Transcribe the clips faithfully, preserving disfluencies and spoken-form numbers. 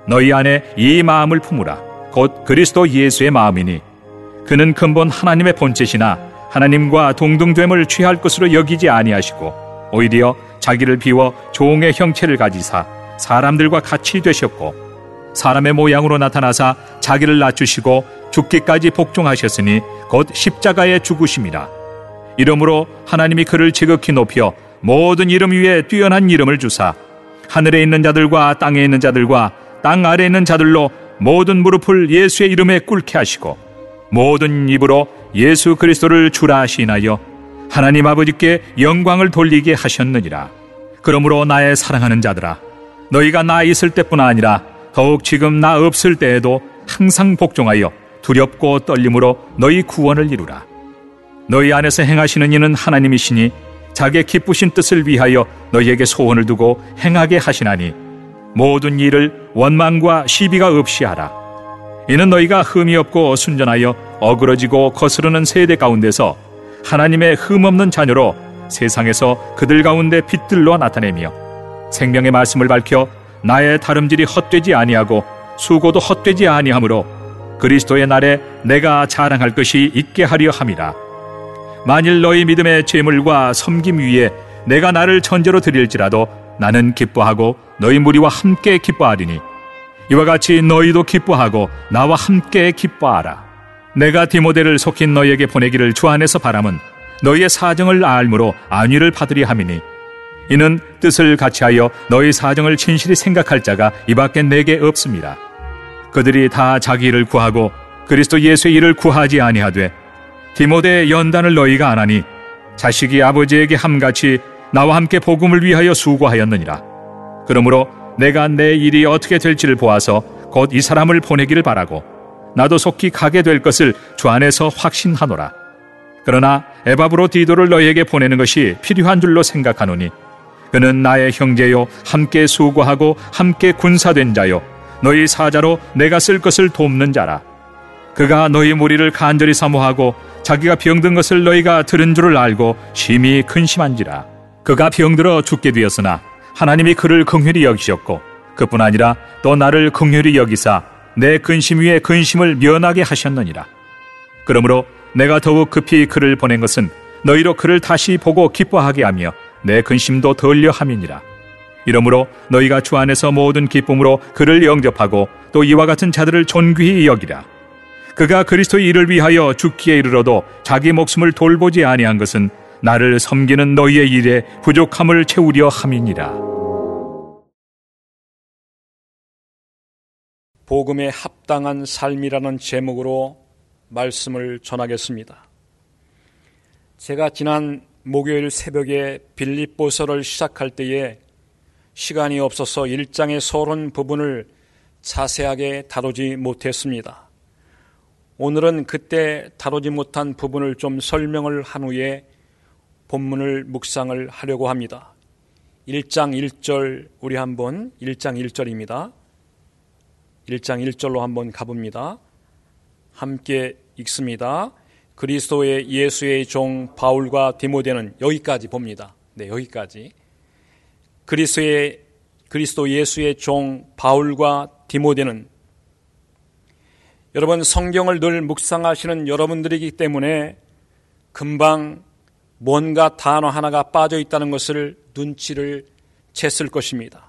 너희 안에 이 마음을 품으라. 곧 그리스도 예수의 마음이니 그는 근본 하나님의 본체시나 하나님과 동등됨을 취할 것으로 여기지 아니하시고 오히려 자기를 비워 종의 형체를 가지사 사람들과 같이 되셨고 사람의 모양으로 나타나사 자기를 낮추시고 죽기까지 복종하셨으니 곧 십자가에 죽으심이라. 이러므로 하나님이 그를 지극히 높여 모든 이름 위에 뛰어난 이름을 주사 하늘에 있는 자들과 땅에 있는 자들과 땅 아래에 있는 자들로 모든 무릎을 예수의 이름에 꿇게 하시고 모든 입으로 예수 그리스도를 주라 시인하여 하나님 아버지께 영광을 돌리게 하셨느니라. 그러므로 나의 사랑하는 자들아, 너희가 나 있을 때뿐 아니라 더욱 지금 나 없을 때에도 항상 복종하여 두렵고 떨림으로 너희 구원을 이루라. 너희 안에서 행하시는 이는 하나님이시니 자기의 기쁘신 뜻을 위하여 너희에게 소원을 두고 행하게 하시나니 모든 일을 원망과 시비가 없이 하라. 이는 너희가 흠이 없고 순전하여 어그러지고 거스르는 세대 가운데서 하나님의 흠없는 자녀로 세상에서 그들 가운데 빛들로 나타내며 생명의 말씀을 밝혀 나의 다름질이 헛되지 아니하고 수고도 헛되지 아니하므로 그리스도의 날에 내가 자랑할 것이 있게 하려 함이라. 만일 너희 믿음의 제물과 섬김 위에 내가 나를 천재로 드릴지라도 나는 기뻐하고 너희 무리와 함께 기뻐하리니 이와 같이 너희도 기뻐하고 나와 함께 기뻐하라. 내가 디모데를 속히 너희에게 보내기를 주 안에서 바람은 너희의 사정을 알므로 안위를 받으려 함이니 이는 뜻을 같이하여 너희 사정을 진실히 생각할 자가 이밖에 내게 없습니다. 그들이 다 자기 일을 구하고 그리스도 예수의 일을 구하지 아니하되 디모데의 연단을 너희가 안 하니 자식이 아버지에게 함같이 나와 함께 복음을 위하여 수고하였느니라. 그러므로 내가 내 일이 어떻게 될지를 보아서 곧 이 사람을 보내기를 바라고 나도 속히 가게 될 것을 주 안에서 확신하노라. 그러나 에바브로 디도를 너희에게 보내는 것이 필요한 줄로 생각하노니 그는 나의 형제요 함께 수고하고 함께 군사된 자요 너희 사자로 내가 쓸 것을 돕는 자라. 그가 너희 무리를 간절히 사모하고 자기가 병든 것을 너희가 들은 줄을 알고 심히 근심한지라. 그가 병들어 죽게 되었으나 하나님이 그를 긍휼히 여기셨고 그뿐 아니라 또 나를 긍휼히 여기사 내 근심 위에 근심을 면하게 하셨느니라. 그러므로 내가 더욱 급히 그를 보낸 것은 너희로 그를 다시 보고 기뻐하게 하며 내 근심도 덜려 함이니라. 이러므로 너희가 주 안에서 모든 기쁨으로 그를 영접하고 또 이와 같은 자들을 존귀히 여기라. 그가 그리스도의 일을 위하여 죽기에 이르러도 자기 목숨을 돌보지 아니한 것은 나를 섬기는 너희의 일에 부족함을 채우려 함이니라. 복음에 합당한 삶이라는 제목으로 말씀을 전하겠습니다. 제가 지난 목요일 새벽에 빌립보서를 시작할 때에 시간이 없어서 일 장의 서론 부분을 자세하게 다루지 못했습니다. 오늘은 그때 다루지 못한 부분을 좀 설명을 한 후에 본문을 묵상을 하려고 합니다. 일 장 일 절 우리 한번 일 장 일 절입니다. 일 장 일 절로 한번 가봅니다. 함께 읽습니다. 그리스도의 예수의 종 바울과 디모데는 여기까지 봅니다. 네, 여기까지. 그리스도의 그리스도 예수의 종 바울과 디모데는 여러분 성경을 늘 묵상하시는 여러분들이기 때문에 금방 뭔가 단어 하나가 빠져 있다는 것을 눈치를 챘을 것입니다.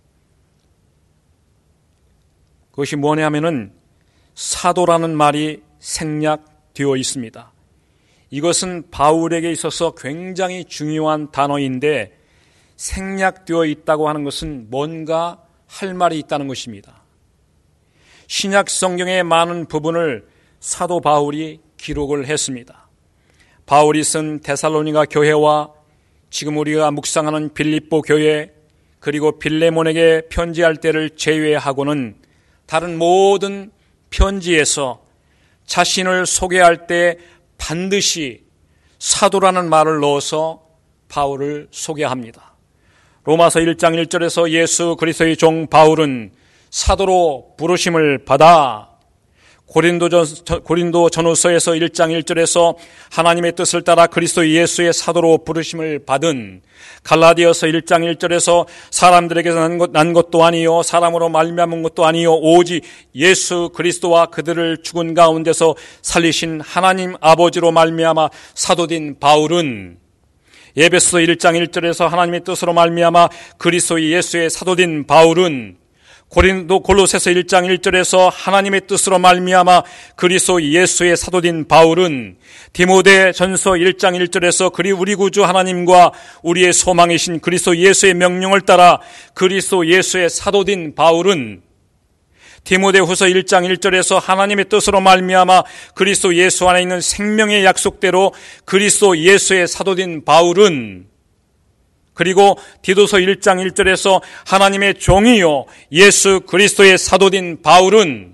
그것이 뭐냐면은 사도라는 말이 생략되어 있습니다. 이것은 바울에게 있어서 굉장히 중요한 단어인데 생략되어 있다고 하는 것은 뭔가 할 말이 있다는 것입니다. 신약 성경의 많은 부분을 사도 바울이 기록을 했습니다. 바울이 쓴 데살로니가 교회와 지금 우리가 묵상하는 빌립보 교회 그리고 빌레몬에게 편지할 때를 제외하고는 다른 모든 편지에서 자신을 소개할 때 반드시 사도라는 말을 넣어서 바울을 소개합니다. 로마서 일 장 일 절에서 예수 그리스도의 종 바울은 사도로 부르심을 받아 고린도전, 고린도 전후서에서 일 장 일 절에서 하나님의 뜻을 따라 그리스도 예수의 사도로 부르심을 받은, 갈라디아서 일 장 일 절에서 사람들에게서 난, 것, 난 것도 아니요 사람으로 말미암은 것도 아니요 오직 예수 그리스도와 그들을 죽은 가운데서 살리신 하나님 아버지로 말미암아 사도된 바울은, 에베소서 일 장 일 절에서 하나님의 뜻으로 말미암아 그리스도 예수의 사도된 바울은, 고린도 골로새서 일 장 일 절에서 하나님의 뜻으로 말미암아 그리스도 예수의 사도된 바울은, 디모데 전서 일 장 일 절에서 그리 우리 구주 하나님과 우리의 소망이신 그리스도 예수의 명령을 따라 그리스도 예수의 사도된 바울은, 디모데후서 일 장 일 절에서 하나님의 뜻으로 말미암아 그리스도 예수 안에 있는 생명의 약속대로 그리스도 예수의 사도된 바울은, 그리고 디도서 일 장 일 절에서 하나님의 종이요 예수 그리스도의 사도된 바울은,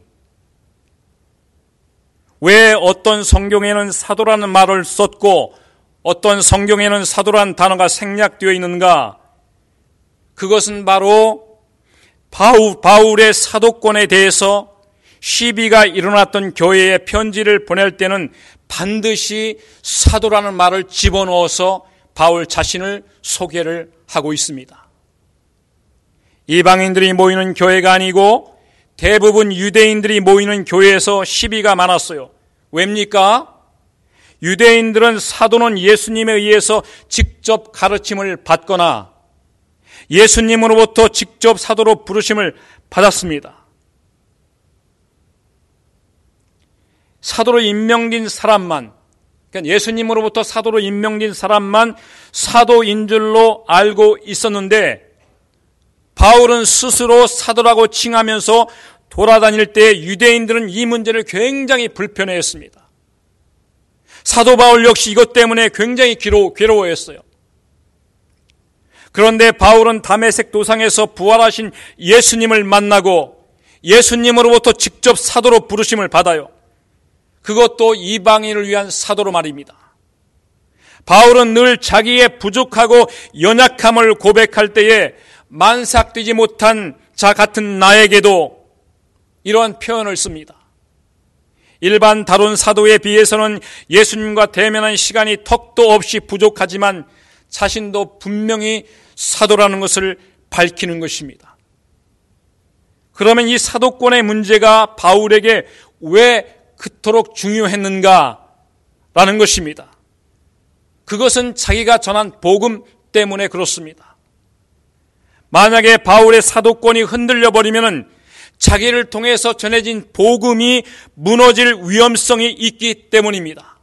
왜 어떤 성경에는 사도라는 말을 썼고 어떤 성경에는 사도라는 단어가 생략되어 있는가? 그것은 바로 바울, 바울의 사도권에 대해서 시비가 일어났던 교회에 편지를 보낼 때는 반드시 사도라는 말을 집어넣어서 바울 자신을 소개를 하고 있습니다. 이방인들이 모이는 교회가 아니고 대부분 유대인들이 모이는 교회에서 시비가 많았어요. 왜입니까? 유대인들은 사도는 예수님에 의해서 직접 가르침을 받거나 예수님으로부터 직접 사도로 부르심을 받았습니다. 사도로 임명된 사람만, 그러니까 예수님으로부터 사도로 임명된 사람만 사도인 줄로 알고 있었는데, 바울은 스스로 사도라고 칭하면서 돌아다닐 때 유대인들은 이 문제를 굉장히 불편해했습니다. 사도 바울 역시 이것 때문에 굉장히 괴로, 괴로워했어요. 그런데 바울은 다메섹 도상에서 부활하신 예수님을 만나고 예수님으로부터 직접 사도로 부르심을 받아요. 그것도 이방인을 위한 사도로 말입니다. 바울은 늘 자기의 부족하고 연약함을 고백할 때에 만삭되지 못한 자 같은 나에게도 이러한 표현을 씁니다. 일반 다른 사도에 비해서는 예수님과 대면한 시간이 턱도 없이 부족하지만 자신도 분명히 사도라는 것을 밝히는 것입니다. 그러면 이 사도권의 문제가 바울에게 왜 그토록 중요했는가라는 것입니다. 그것은 자기가 전한 복음 때문에 그렇습니다. 만약에 바울의 사도권이 흔들려 버리면 자기를 통해서 전해진 복음이 무너질 위험성이 있기 때문입니다.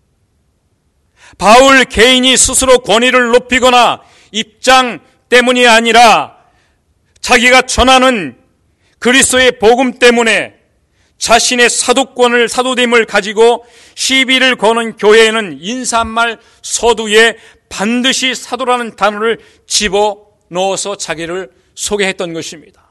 바울 개인이 스스로 권위를 높이거나 입장 때문이 아니라 자기가 전하는 그리스도의 복음 때문에 자신의 사도권을, 사도됨을 가지고 시비를 거는 교회에는 인사말 서두에 반드시 사도라는 단어를 집어넣어서 자기를 소개했던 것입니다.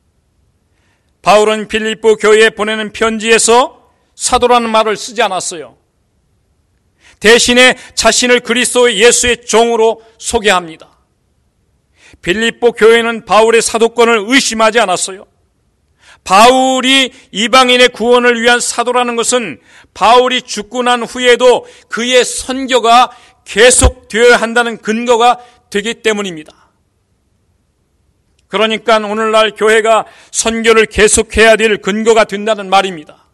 바울은 빌립보 교회에 보내는 편지에서 사도라는 말을 쓰지 않았어요. 대신에 자신을 그리스도 예수의 종으로 소개합니다. 빌립보 교회는 바울의 사도권을 의심하지 않았어요. 바울이 이방인의 구원을 위한 사도라는 것은 바울이 죽고 난 후에도 그의 선교가 계속되어야 한다는 근거가 되기 때문입니다. 그러니까 오늘날 교회가 선교를 계속해야 될 근거가 된다는 말입니다.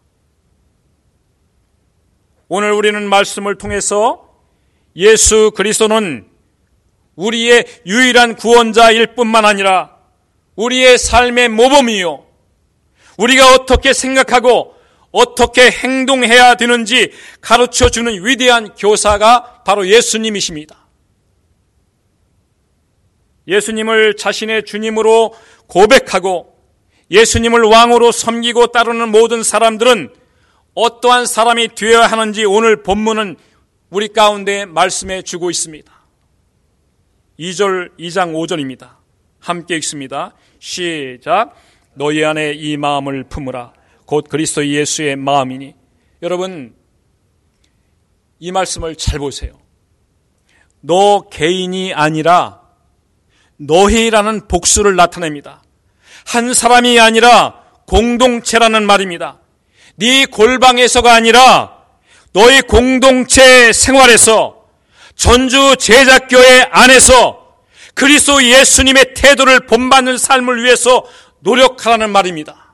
오늘 우리는 말씀을 통해서 예수 그리스도는 우리의 유일한 구원자일 뿐만 아니라 우리의 삶의 모범이요, 우리가 어떻게 생각하고 어떻게 행동해야 되는지 가르쳐주는 위대한 교사가 바로 예수님이십니다. 예수님을 자신의 주님으로 고백하고 예수님을 왕으로 섬기고 따르는 모든 사람들은 어떠한 사람이 되어야 하는지 오늘 본문은 우리 가운데 말씀해 주고 있습니다. 이 절, 이 장 오 절입니다. 함께 읽습니다. 시작. 너희 안에 이 마음을 품으라. 곧 그리스도 예수의 마음이니. 여러분, 이 말씀을 잘 보세요. 너 개인이 아니라 너희라는 복수를 나타냅니다. 한 사람이 아니라 공동체라는 말입니다. 네 골방에서가 아니라 너희 공동체 생활에서, 전주 제자교회 안에서 그리스도 예수님의 태도를 본받는 삶을 위해서 노력하라는 말입니다.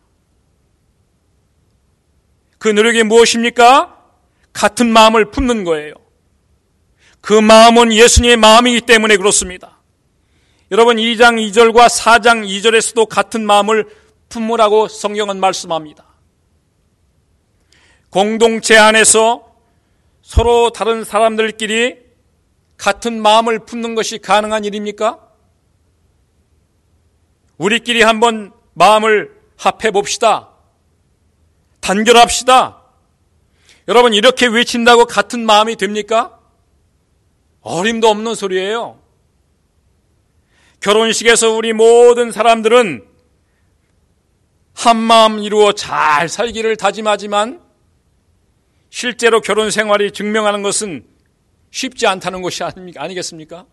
그 노력이 무엇입니까? 같은 마음을 품는 거예요. 그 마음은 예수님의 마음이기 때문에 그렇습니다. 여러분, 이 장 이 절과 사 장 이 절에서도 같은 마음을 품으라고 성경은 말씀합니다. 공동체 안에서 서로 다른 사람들끼리 같은 마음을 품는 것이 가능한 일입니까? 우리끼리 한번 마음을 합해 봅시다. 단결합시다. 여러분, 이렇게 외친다고 같은 마음이 됩니까? 어림도 없는 소리예요. 결혼식에서 우리 모든 사람들은 한 마음 이루어 잘 살기를 다짐하지만 실제로 결혼 생활이 증명하는 것은 쉽지 않다는 것이 아니겠습니까?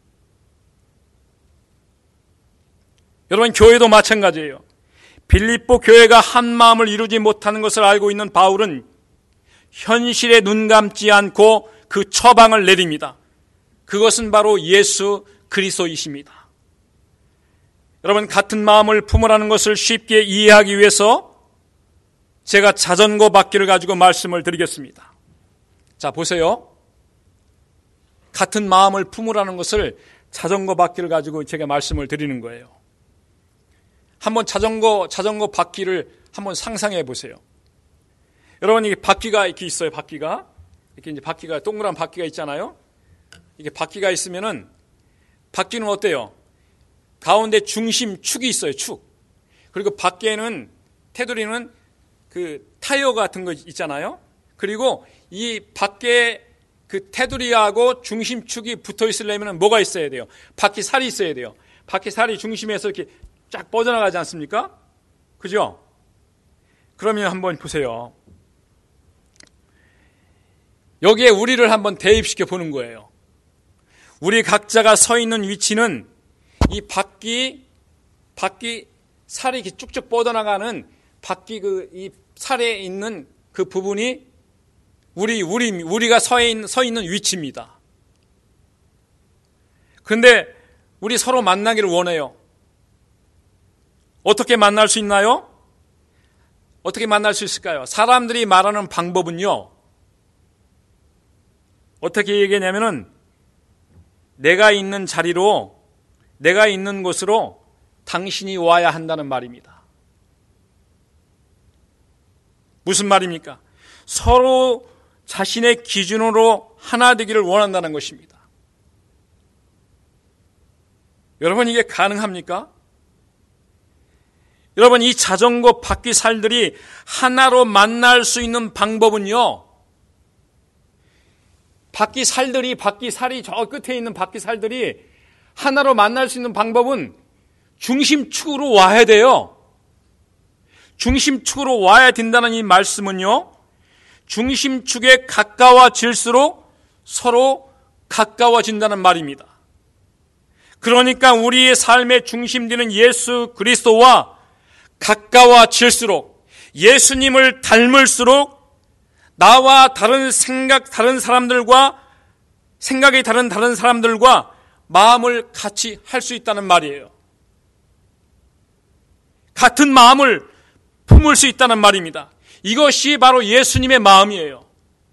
여러분, 교회도 마찬가지예요. 빌립보 교회가 한 마음을 이루지 못하는 것을 알고 있는 바울은 현실에 눈 감지 않고 그 처방을 내립니다. 그것은 바로 예수 그리스도이십니다. 여러분, 같은 마음을 품으라는 것을 쉽게 이해하기 위해서 제가 자전거 바퀴를 가지고 말씀을 드리겠습니다. 자, 보세요. 같은 마음을 품으라는 것을 자전거 바퀴를 가지고 제가 말씀을 드리는 거예요. 한번 자전거, 자전거 바퀴를 한번 상상해 보세요. 여러분, 이게 바퀴가 이렇게 있어요, 바퀴가. 이렇게 이제 바퀴가, 동그란 바퀴가 있잖아요. 이게 바퀴가 있으면은, 바퀴는 어때요? 가운데 중심 축이 있어요, 축. 그리고 밖에는, 테두리는 그 타이어 같은 거 있잖아요. 그리고 이 밖에 그 테두리하고 중심축이 붙어 있으려면 뭐가 있어야 돼요? 바퀴 살이 있어야 돼요. 바퀴 살이 중심에서 이렇게 쫙 뻗어나가지 않습니까? 그죠? 그러면 한번 보세요. 여기에 우리를 한번 대입시켜 보는 거예요. 우리 각자가 서 있는 위치는 이 바퀴, 바퀴 살이 이렇게 쭉쭉 뻗어나가는 바퀴 그, 이 살에 있는 그 부분이 우리, 우리, 우리가 서 있는, 서 있는 위치입니다. 그런데 우리 서로 만나기를 원해요. 어떻게 만날 수 있나요? 어떻게 만날 수 있을까요? 사람들이 말하는 방법은요, 어떻게 얘기하냐면은, 내가 있는 자리로, 내가 있는 곳으로 당신이 와야 한다는 말입니다. 무슨 말입니까? 서로 자신의 기준으로 하나 되기를 원한다는 것입니다. 여러분, 이게 가능합니까? 여러분, 이 자전거 바퀴 살들이 하나로 만날 수 있는 방법은요, 바퀴 살들이, 바퀴 살이 저 끝에 있는 바퀴 살들이 하나로 만날 수 있는 방법은 중심축으로 와야 돼요. 중심축으로 와야 된다는 이 말씀은요, 중심축에 가까워질수록 서로 가까워진다는 말입니다. 그러니까 우리의 삶의 중심되는 예수 그리스도와 가까워질수록, 예수님을 닮을수록 나와 다른 생각, 다른 사람들과 생각이 다른 다른 사람들과 마음을 같이 할 수 있다는 말이에요. 같은 마음을 품을 수 있다는 말입니다. 이것이 바로 예수님의 마음이에요.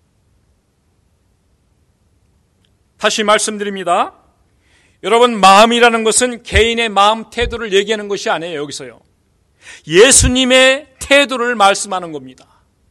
다시 말씀드립니다. 여러분, 마음이라는 것은 개인의 마음 태도를 얘기하는 것이 아니에요. 여기서요, 예수님의 태도를 말씀하는 겁니다.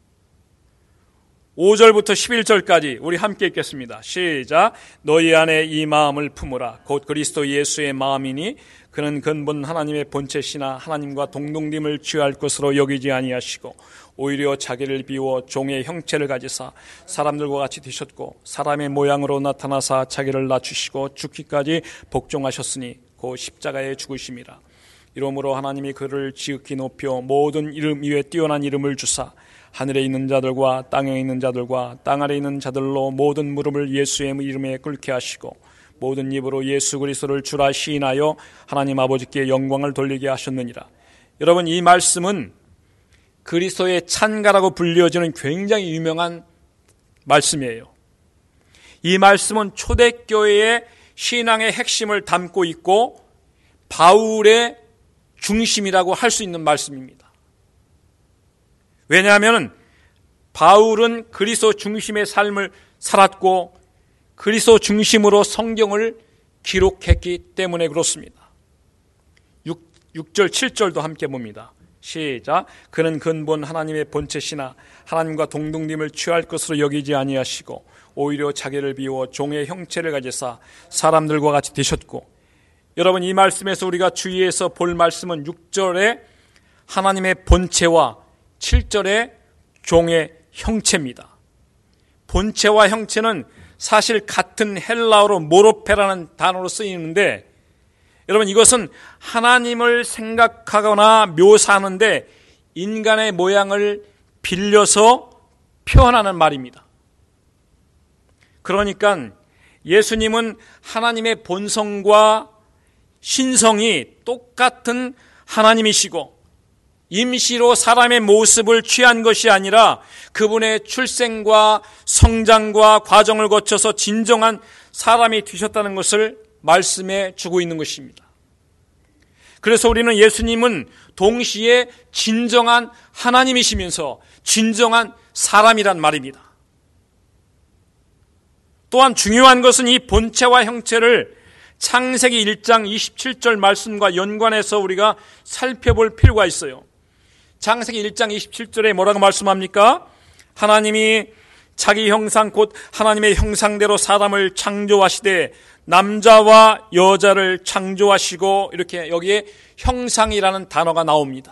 오 절부터 십일 절까지 우리 함께 읽겠습니다. 시작. 너희 안에 이 마음을 품으라. 곧 그리스도 예수의 마음이니 그는 근본 하나님의 본체시나 하나님과 동등됨을 취할 것으로 여기지 아니하시고 오히려 자기를 비워 종의 형체를 가지사 사람들과 같이 되셨고 사람의 모양으로 나타나사 자기를 낮추시고 죽기까지 복종하셨으니 곧 십자가에 죽으심이라. 이러므로 하나님이 그를 지극히 높여 모든 이름 위에 뛰어난 이름을 주사 하늘에 있는 자들과 땅에 있는 자들과 땅 아래 있는 자들로 모든 무릎을 예수의 이름에 꿇게 하시고 모든 입으로 예수 그리스도를 주라 시인하여 하나님 아버지께 영광을 돌리게 하셨느니라. 여러분, 이 말씀은 그리스도의 찬가라고 불려지는 굉장히 유명한 말씀이에요. 이 말씀은 초대교회의 신앙의 핵심을 담고 있고 바울의 중심이라고 할 수 있는 말씀입니다. 왜냐하면 바울은 그리스도 중심의 삶을 살았고 그리스도 중심으로 성경을 기록했기 때문에 그렇습니다. 육 절, 칠 절도 함께 봅니다. 시작. 그는 근본 하나님의 본체시나 하나님과 동등됨을 취할 것으로 여기지 아니하시고 오히려 자기를 비워 종의 형체를 가지사 사람들과 같이 되셨고. 여러분, 이 말씀에서 우리가 주의해서 볼 말씀은 육 절에 하나님의 본체와 칠 절에 종의 형체입니다. 본체와 형체는 사실 같은 헬라어로 모로페라는 단어로 쓰이는데, 여러분, 이것은 하나님을 생각하거나 묘사하는데 인간의 모양을 빌려서 표현하는 말입니다. 그러니까 예수님은 하나님의 본성과 신성이 똑같은 하나님이시고 임시로 사람의 모습을 취한 것이 아니라 그분의 출생과 성장과 과정을 거쳐서 진정한 사람이 되셨다는 것을 말씀해 주고 있는 것입니다. 그래서 우리는 예수님은 동시에 진정한 하나님이시면서 진정한 사람이란 말입니다. 또한 중요한 것은 이 본체와 형체를 창세기 일 장 이십칠 절 말씀과 연관해서 우리가 살펴볼 필요가 있어요. 창세기 일 장 이십칠 절에 뭐라고 말씀합니까? 하나님이 자기 형상 곧 하나님의 형상대로 사람을 창조하시되 남자와 여자를 창조하시고, 이렇게 여기에 형상이라는 단어가 나옵니다.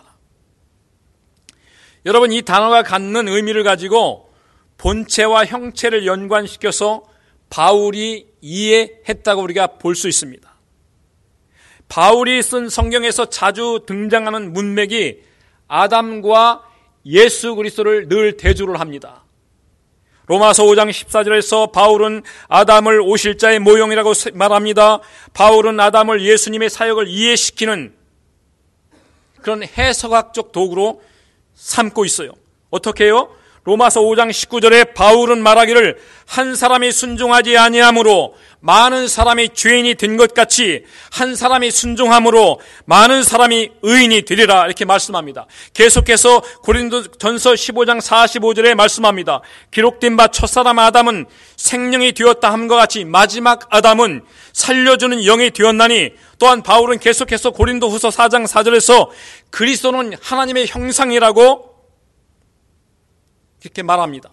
여러분, 이 단어가 갖는 의미를 가지고 본체와 형체를 연관시켜서 바울이 이해했다고 우리가 볼 수 있습니다. 바울이 쓴 성경에서 자주 등장하는 문맥이 아담과 예수 그리스도를 늘 대조를 합니다. 로마서 오 장 십사 절에서 바울은 아담을 오실자의 모형이라고 말합니다. 바울은 아담을 예수님의 사역을 이해시키는 그런 해석학적 도구로 삼고 있어요. 어떻게 해요? 로마서 오 장 십구 절에 바울은 말하기를 한 사람이 순종하지 아니함으로 많은 사람이 죄인이 된 것 같이 한 사람이 순종함으로 많은 사람이 의인이 되리라, 이렇게 말씀합니다. 계속해서 고린도전서 십오 장 사십오 절에 말씀합니다. 기록된 바 첫사람 아담은 생명이 되었다 함과 같이 마지막 아담은 살려주는 영이 되었나니, 또한 바울은 계속해서 고린도후서 사 장 사 절에서 그리스도는 하나님의 형상이라고 이렇게 말합니다.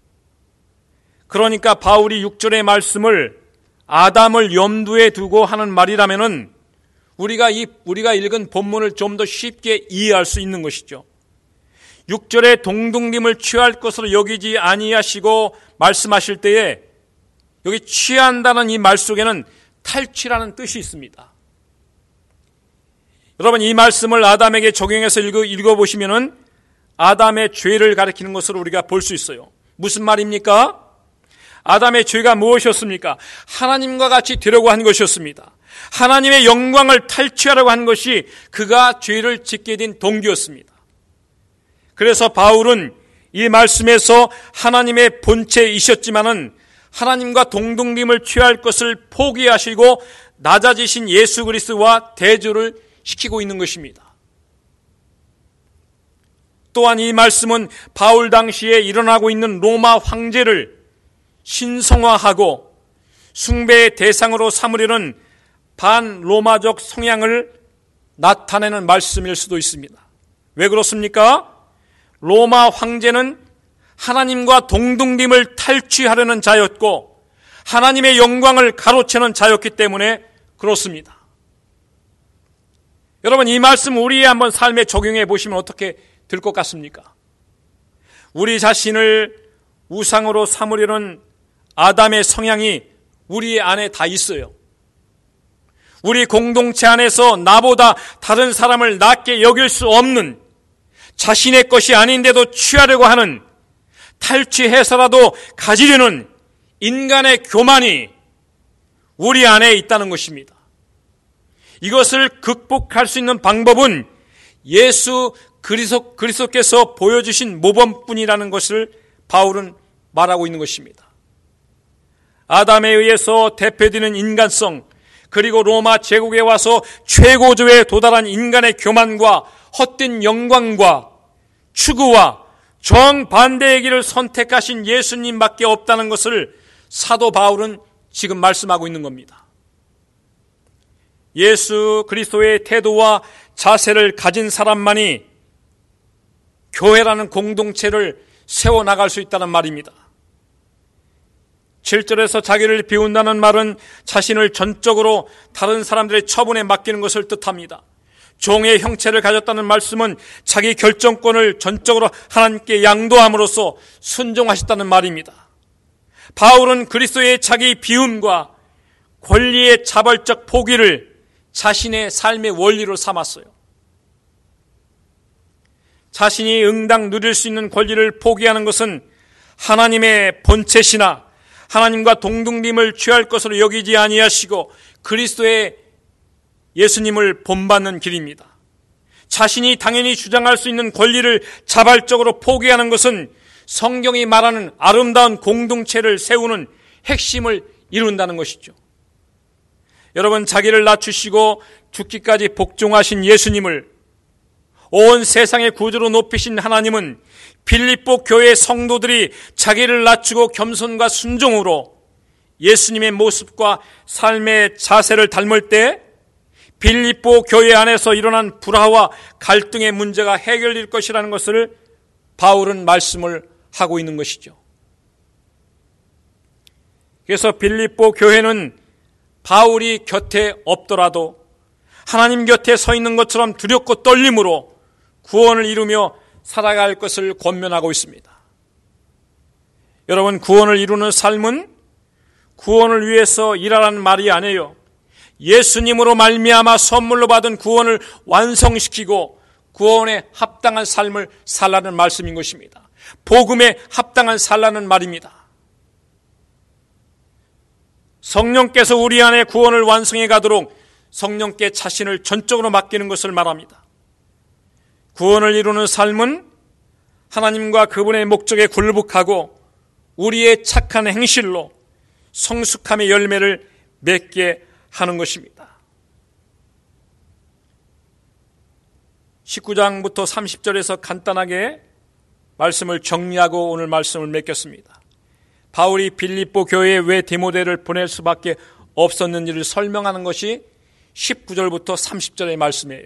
그러니까 바울이 육 절의 말씀을 아담을 염두에 두고 하는 말이라면은 우리가 이 우리가 읽은 본문을 좀 더 쉽게 이해할 수 있는 것이죠. 육 절에 동등됨을 취할 것으로 여기지 아니하시고 말씀하실 때에 여기 취한다는 이 말 속에는 탈취라는 뜻이 있습니다. 여러분, 이 말씀을 아담에게 적용해서 읽어, 읽어보시면은 아담의 죄를 가리키는 것으로 우리가 볼 수 있어요. 무슨 말입니까? 아담의 죄가 무엇이었습니까? 하나님과 같이 되려고 한 것이었습니다. 하나님의 영광을 탈취하려고 한 것이 그가 죄를 짓게 된 동기였습니다. 그래서 바울은 이 말씀에서 하나님의 본체이셨지만은 하나님과 동등됨을 취할 것을 포기하시고 낮아지신 예수 그리스도와 대조를 시키고 있는 것입니다. 또한 이 말씀은 바울 당시에 일어나고 있는 로마 황제를 신성화하고 숭배의 대상으로 삼으려는 반로마적 성향을 나타내는 말씀일 수도 있습니다. 왜 그렇습니까? 로마 황제는 하나님과 동등됨을 탈취하려는 자였고 하나님의 영광을 가로채는 자였기 때문에 그렇습니다. 여러분, 이 말씀 우리의 한번 삶에 적용해 보시면 어떻게 될 것 같습니까? 우리 자신을 우상으로 삼으려는 아담의 성향이 우리 안에 다 있어요. 우리 공동체 안에서 나보다 다른 사람을 낮게 여길 수 없는, 자신의 것이 아닌데도 취하려고 하는, 탈취해서라도 가지려는 인간의 교만이 우리 안에 있다는 것입니다. 이것을 극복할 수 있는 방법은 예수 그리스도, 그리스도께서 보여주신 모범뿐이라는 것을 바울은 말하고 있는 것입니다. 아담에 의해서 대표되는 인간성, 그리고 로마 제국에 와서 최고조에 도달한 인간의 교만과 헛된 영광과 추구와 정반대의 길을 선택하신 예수님밖에 없다는 것을 사도 바울은 지금 말씀하고 있는 겁니다. 예수 그리스도의 태도와 자세를 가진 사람만이 교회라는 공동체를 세워나갈 수 있다는 말입니다. 칠 절에서 자기를 비운다는 말은 자신을 전적으로 다른 사람들의 처분에 맡기는 것을 뜻합니다. 종의 형체를 가졌다는 말씀은 자기 결정권을 전적으로 하나님께 양도함으로써 순종하셨다는 말입니다. 바울은 그리스도의 자기 비움과 권리의 자발적 포기를 자신의 삶의 원리로 삼았어요. 자신이 응당 누릴 수 있는 권리를 포기하는 것은 하나님의 본체시나 하나님과 동등됨을 취할 것으로 여기지 아니하시고 그리스도의 예수님을 본받는 길입니다. 자신이 당연히 주장할 수 있는 권리를 자발적으로 포기하는 것은 성경이 말하는 아름다운 공동체를 세우는 핵심을 이룬다는 것이죠. 여러분, 자기를 낮추시고 죽기까지 복종하신 예수님을 온 세상의 구주로 높이신 하나님은 빌립보 교회 성도들이 자기를 낮추고 겸손과 순종으로 예수님의 모습과 삶의 자세를 닮을 때 빌립보 교회 안에서 일어난 불화와 갈등의 문제가 해결될 것이라는 것을 바울은 말씀을 하고 있는 것이죠. 그래서 빌립보 교회는 바울이 곁에 없더라도 하나님 곁에 서 있는 것처럼 두렵고 떨림으로 구원을 이루며 살아갈 것을 권면하고 있습니다. 여러분, 구원을 이루는 삶은 구원을 위해서 일하라는 말이 아니에요. 예수님으로 말미암아 선물로 받은 구원을 완성시키고 구원에 합당한 삶을 살라는 말씀인 것입니다. 복음에 합당한 살라는 말입니다. 성령께서 우리 안에 구원을 완성해 가도록 성령께 자신을 전적으로 맡기는 것을 말합니다. 구원을 이루는 삶은 하나님과 그분의 목적에 굴복하고 우리의 착한 행실로 성숙함의 열매를 맺게 하는 것입니다. 십구 장부터 삼십 절에서 간단하게 말씀을 정리하고 오늘 말씀을 맺겠습니다. 바울이 빌립보 교회에 왜 디모데를 보낼 수밖에 없었는지를 설명하는 것이 십구 절부터 삼십 절의 말씀이에요.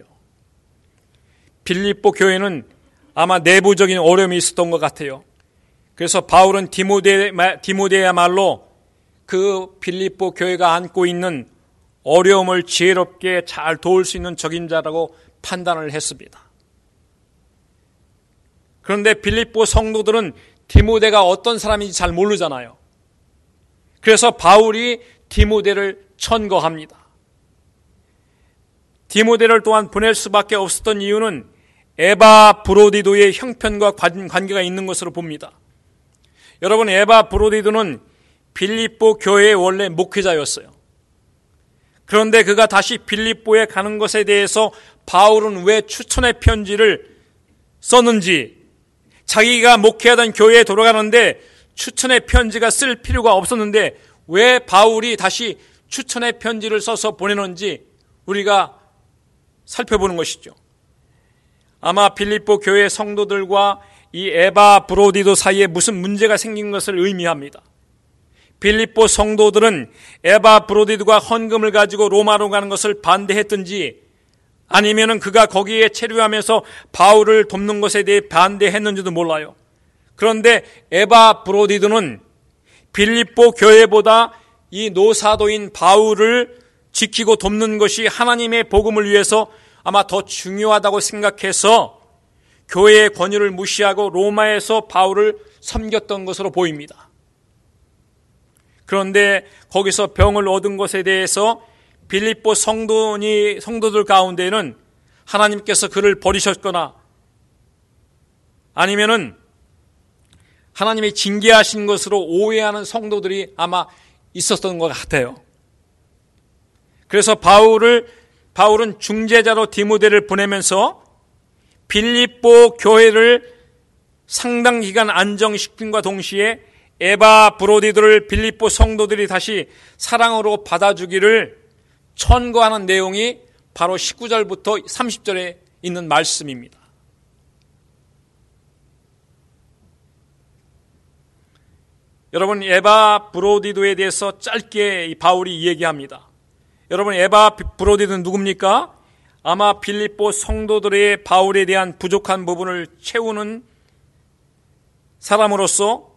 빌립보 교회는 아마 내부적인 어려움이 있었던 것 같아요. 그래서 바울은 디모데, 디모데야말로 그 빌립보 교회가 안고 있는 어려움을 지혜롭게 잘 도울 수 있는 적임자라고 판단을 했습니다. 그런데 빌립보 성도들은 디모데가 어떤 사람인지 잘 모르잖아요. 그래서 바울이 디모데를 천거합니다. 디모데를 또한 보낼 수밖에 없었던 이유는 에바 브로디도의 형편과 관계가 있는 것으로 봅니다. 여러분, 에바 브로디도는 빌립보 교회의 원래 목회자였어요. 그런데 그가 다시 빌립보에 가는 것에 대해서 바울은 왜 추천의 편지를 썼는지, 자기가 목회하던 교회에 돌아가는데 추천의 편지가 쓸 필요가 없었는데 왜 바울이 다시 추천의 편지를 써서 보내는지 우리가 살펴보는 것이죠. 아마 빌립보 교회 성도들과 이 에바 브로디도 사이에 무슨 문제가 생긴 것을 의미합니다. 빌립보 성도들은 에바 브로디도가 헌금을 가지고 로마로 가는 것을 반대했든지 아니면은 그가 거기에 체류하면서 바울을 돕는 것에 대해 반대했는지도 몰라요. 그런데 에바 브로디도는 빌립보 교회보다 이 노사도인 바울을 지키고 돕는 것이 하나님의 복음을 위해서 아마 더 중요하다고 생각해서 교회의 권유를 무시하고 로마에서 바울을 섬겼던 것으로 보입니다. 그런데 거기서 병을 얻은 것에 대해서 빌립보 성도니, 성도들 가운데는 하나님께서 그를 버리셨거나 아니면은 하나님이 징계하신 것으로 오해하는 성도들이 아마 있었던 것 같아요. 그래서 바울을, 바울은 중재자로 디모데를 보내면서 빌립보 교회를 상당 기간 안정시킴과 동시에 에바 브로디도를 빌립보 성도들이 다시 사랑으로 받아주기를 천거하는 내용이 바로 십구 절부터 삼십 절에 있는 말씀입니다. 여러분, 에바 브로디도에 대해서 짧게 이 바울이 얘기합니다. 여러분, 에바 브로디도는 누굽니까? 아마 빌립보 성도들의 바울에 대한 부족한 부분을 채우는 사람으로서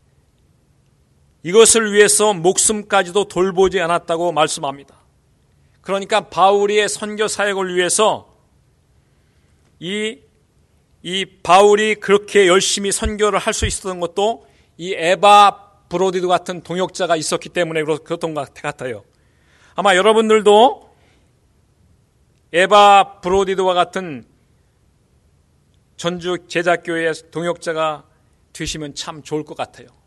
이것을 위해서 목숨까지도 돌보지 않았다고 말씀합니다. 그러니까 바울의 선교 사역을 위해서 이, 이 바울이 그렇게 열심히 선교를 할 수 있었던 것도 이 에바 브로디도 같은 동역자가 있었기 때문에 그렇던 것 같아요. 아마 여러분들도 에바 브로디도와 같은 전주 제자교회의 동역자가 되시면 참 좋을 것 같아요.